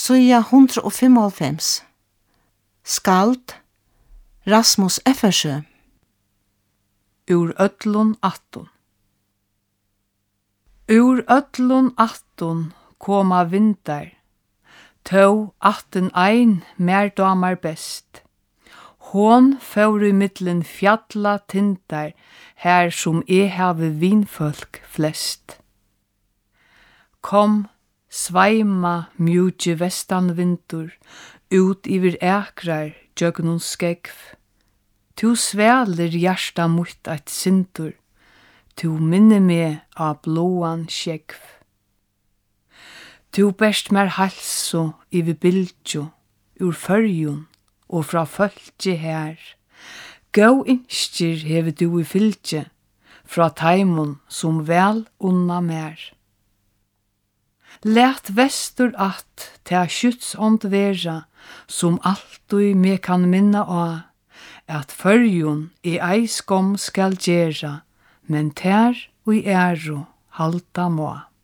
Søya 195. Skald, Rasmus Effersjø. Ur öllun attun. Ur öllun attun koma vindar, tå atten ein mer damar best. Hon fór í millen fjalla tindar, her som havi vinfolk flest. Kom, sveima mjúki vestanvindur, ut yvir ekrar gjøgnum skegv. Tu svælir hjarta mutt eitt sindur, tu minni meg á blåan skegv. Tu berst mer halsu yvir bylgju, ur førjun og fra fölki her. Gå innskir hevi du i fylgje, fra taimun som vel unna mer. Læt vestur at ta skytsånd vera, som alltid me kan minna á, at førjun ei skom skal gjera, men tær og æru halda må.